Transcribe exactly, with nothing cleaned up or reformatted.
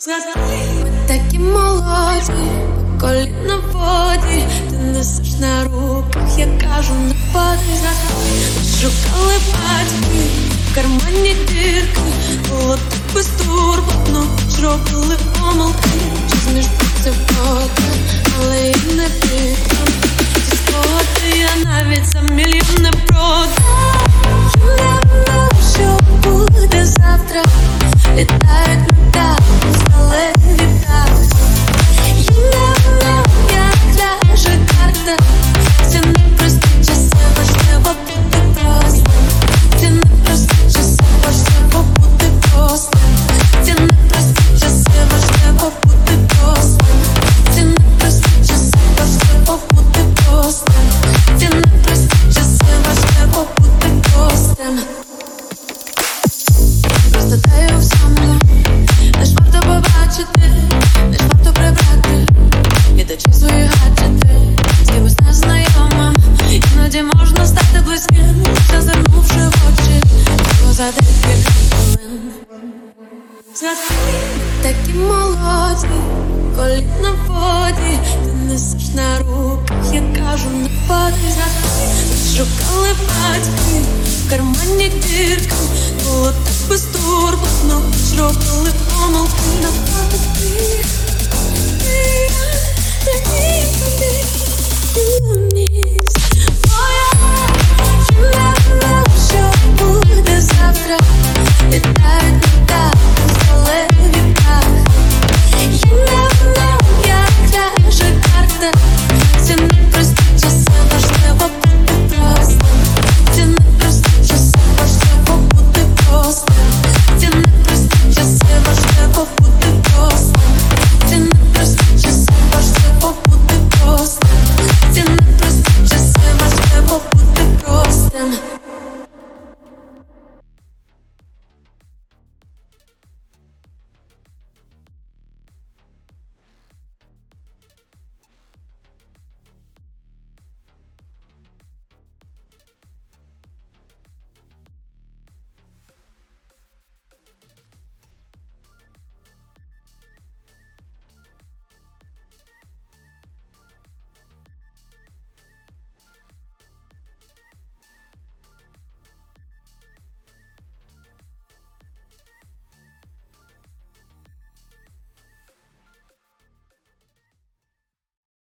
Ми такі молоді, по коліна в воді. Ти несеш на руках, я кажу, не падай. Шукали батьки, в кармані дірки. Було так безтурботно, зробили помилки. Чи зміж бути проти, але я не піду. Зі свого ти я навіть за мільйон не продам. Я не знала, що буде завтра. Літають метали, стали вітати. Я не знала, як ляже карта. Ці непрості часи, важливо бути простим. Ці непрості часи, важливо бути простим. Ці непрості часи, важливо бути простим. Ці непрості часи, важливо бути простим. Ці непрості часи, важливо бути простим. Просто даю всьому, лиш варто побачити, лиш варто прибрати, віддачі свої гаджети, з кимось незнайомим. Іноді можна стати близьким, зазирнувши в очі, всього за декілька хвилин. Такі молоді, коліна в воді. Ти несеш на руках, я кажу, не падай. Шукали батьки, в кармані дірки. Було так безтурботно, зробили